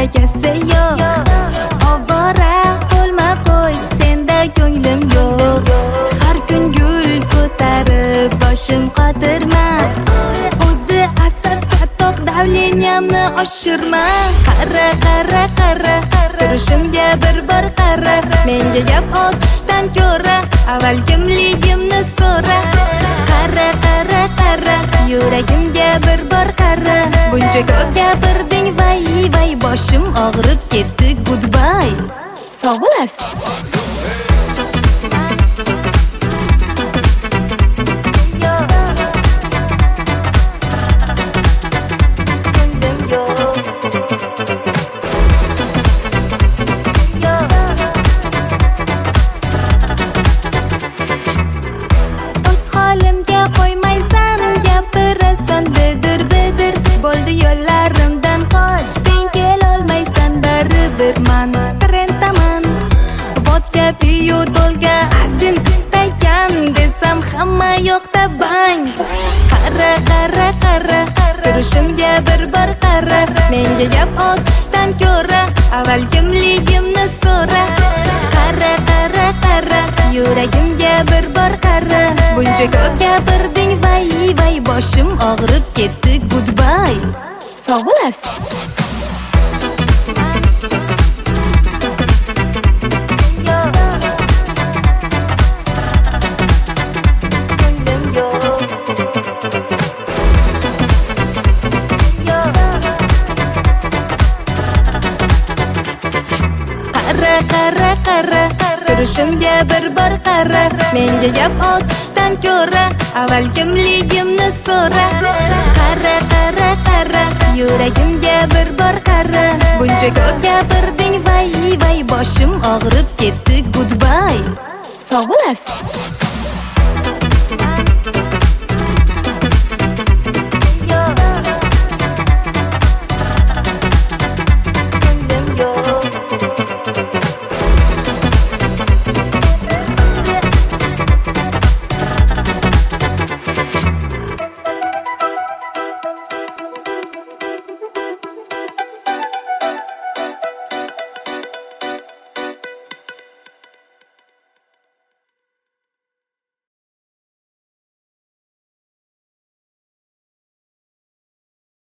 barakasi yo'q. Ovora bo'lma qo'y, senda ko'nglim yo'q. Har kun gul ko'tarib boshim qotirman. O'zi asab chatoq davleniyamni oshirma. Qara qara qara, turishimga bir bor qara. Menga gap otishdan ko'ra, avval kimligimni so'ra. Qara qara qara, yuragimga bir bor qara. Buncha ko'p gapirding, vay vay, boshim og'rib ketdi, goodbye. Sog' bo'lasiz. Yo'llarimdan qochding, kelolmaysan baribirman. Trentaman, vodka piyu dolga adin istagan desam hamma yoqda bang. Qara qara qara, turishimga bir bor qara. Menga gap otishdan ko'ra, avval kimligimni so'ra. Qara qara qara, yuragimga bir bor qara. Buncha ko'p gapirding, vay vay, boshim og'rib ketdi, goodbye. Sog' bo'lasiz. Qara qara qara, turishimga bir bor qara. Menga gap otishdan ko'ra, avval kimligimni so'ra. Qara qara qara, yuragimga bir bor qara. Buncha ko'p gapirding, vay vay, boshim og'rib ketdi, goodbye. Sog' bo'lasiz.